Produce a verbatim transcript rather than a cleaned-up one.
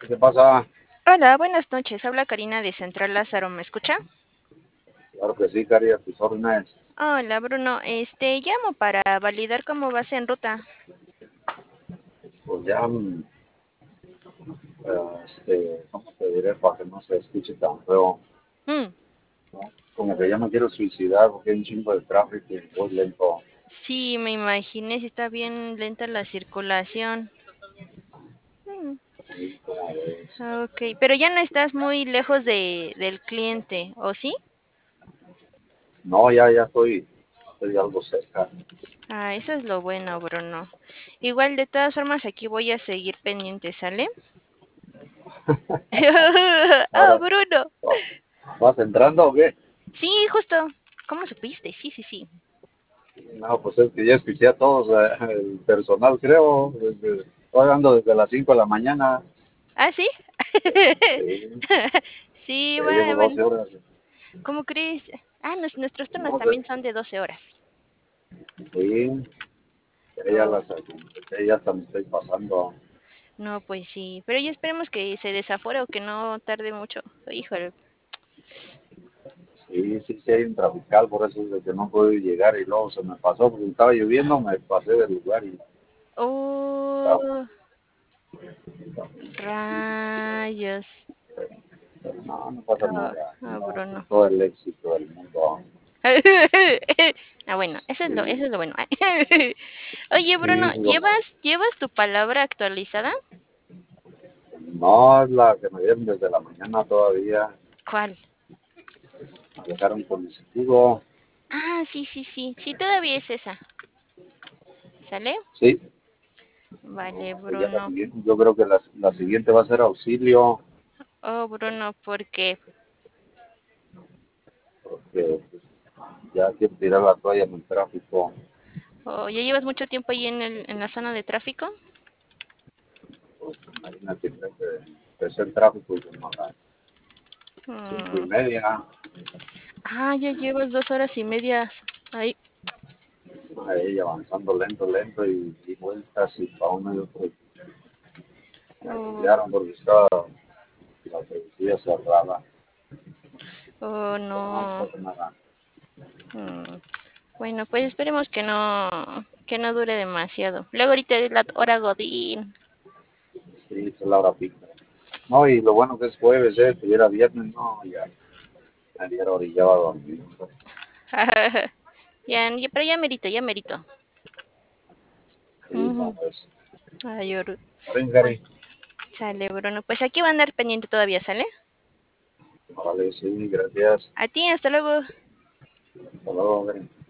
¿Qué pasa? Hola, buenas noches. Habla Karina de Central Lázaro. ¿Me escucha? Claro que sí, Cari, a tus órdenes. Hola, Bruno. Este, llamo para validar cómo vas en ruta. Pues ya, mm, eh, este, ¿cómo te diré para que no se escuche tan feo? Mm, ¿No? Como que ya me quiero suicidar porque hay un chingo de tráfico y voy lento. sí, me imaginé si está bien lenta la circulación. Mm, Sí, como ves. ok, pero ya no estás muy lejos de, del cliente, ¿o sí? No, ya, ya estoy, estoy algo cerca. Ah, eso es lo bueno, Bruno. Igual, de todas formas, aquí voy a seguir pendiente, ¿sale? ¡Oh, Ahora, Bruno! oh, ¿vas entrando o qué? Sí, justo. ¿Cómo supiste? Sí, sí, sí. No, pues es que ya escuché a todos, eh, el personal, creo. Desde, estoy ando desde las cinco de la mañana. ¿Ah, sí? Sí, Sí, ya llevo bueno, bueno. doce horas. ¿Cómo crees? Ah, nos- nuestros turnos No sé, también son de doce horas. sí, ya, ya Oh, las, ya, ya hasta me estoy pasando. no, pues sí. Pero ya esperemos que se desafore o que no tarde mucho. Híjole. Sí, sí, sí hay un trafical, por eso es de que no puedo llegar y luego se me pasó porque estaba lloviendo, me pasé del lugar y estaba, Oh, rayos. pero no, no pasa Ah, nada, ah, no, con Bruno. todo el éxito del mundo. Ah, bueno, eso es lo, eso Sí, es lo bueno. Oye, sí, Bruno, es lo mejor. ¿llevas, llevas tu palabra actualizada? No es la que me dieron desde la mañana todavía, ¿Cuál? me dejaron con mi seguro. Ah, sí, sí, sí. Sí, todavía es esa. ¿Sale? Sí, Vale, pues ya la Bruno. siguiente, yo creo que la, la siguiente va a ser auxilio, Oh, Bruno, ¿por qué? porque pues, ya quiero tirar la toalla en el tráfico. Oh, ¿ya llevas mucho tiempo ahí en el, en la zona de tráfico? Pues imagínate que empecé el tráfico y como a las cinco y Mm. media. Ah, ya llevas dos horas y media ahí. Ahí avanzando lento, lento y, y vueltas y para uno y otro. Me Oh, cambiaron porque estaba la policía cerrada, oh, pero no, no no. pasa nada. Mm. Bueno, pues esperemos que no, que no dure demasiado. Luego ahorita es la hora Godín. Sí, es la hora pica. No, y lo bueno que es jueves, ¿eh? Si era viernes, no, ya me hubiera orillado a dormir. Ya, ya- pero ya merito, ya merito. Sí, Ujú. no, pues. Ay, Oru. Ven, Bueno, Gary. sale, Bruno. Pues aquí va a andar pendiente todavía, ¿sale? Vale, sí, gracias. A ti, hasta luego. Hasta luego, Gary.